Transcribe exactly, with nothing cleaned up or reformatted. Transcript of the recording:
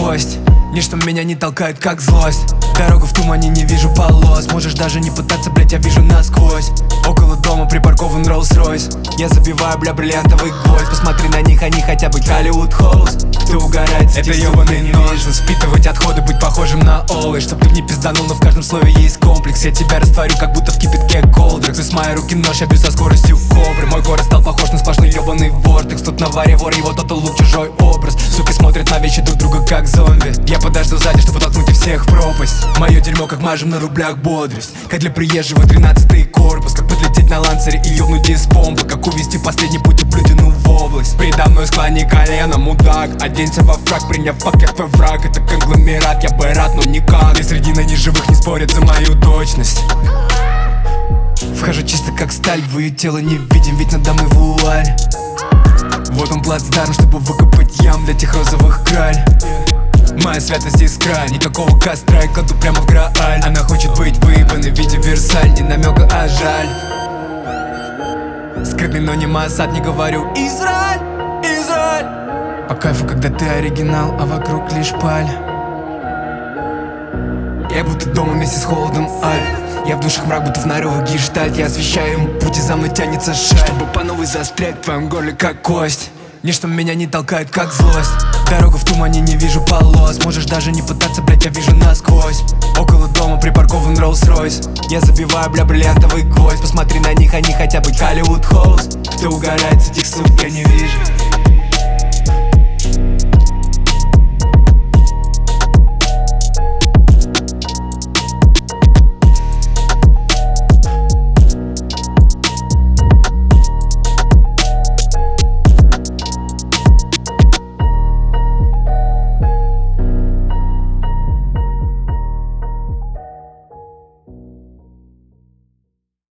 кость. Ничто меня не толкает, как злость. Дорогу в тумане, не вижу полос. Можешь даже не пытаться, блять, я вижу насквозь. Около дома припаркован Rolls-Royce. Я забиваю, бля, бриллиантовый гвоздь. Посмотри на них, они хотят быть Hollywood Hoes. Кто угорает, это ёбаный нонсенс. Впитывать отходы, быть похожим на Олы. Чтоб ты не пизданул, но в каждом слове есть комплекс. Я тебя растворю, как будто в кипятке колдрекс. Из моей руки нож, я бью со скоростью кобры. Мой город стал похож на сплошной ёбаный вортекс. Тут на варе вор, его тот лук, чужой образ. Суки смотрят на вещи друг друга, как зомби. Я подожду сзади, чтобы толкнуть и всех в пропасть. Мое дерьмо, как мажем на рублях бодрость. Как для приезжего тринадцатый корпус. Как подлететь на лансере и ёбнуть из помпы. Как увести последний путь блюдину в область. Предо мной склони колено, мудак. Оденься во фраг, приняв факт, как твой враг. Это конгломерат, я бы рад, но никак. И среди неживых не спорят за мою точность. Вхожу чисто как сталь, в ее тело не видим, ведь надо мной вуаль. Вот он плацдарм, чтобы выкопать ям для тех розовых краль. Моя святость искра, никакого костра, я кладу прямо в Грааль. Она хочет быть выебанной в виде Версаль, не намека, а жаль. Скрытный, но не Моссад, не говорю Израиль, Израиль. По кайфу, когда ты оригинал, а вокруг лишь паль. Я будто дома вместе с холодом Альп. Я в душах мрак, будто в нарывах гештальт. Я освещаю ему путь, и за мной тянется шаль. Чтобы по новой застрять в твоем горле, как кость. Ничто меня не толкает, как злость. Дорогу в тумане, не вижу полос. Можешь даже не пытаться, блять, я вижу насквозь. Около дома припаркован Rolls-Royce. Я забиваю, бля, бриллиантовый гвоздь. Посмотри на них, они хотят быть Hollywood Hoes. Кто угорает с этих сук,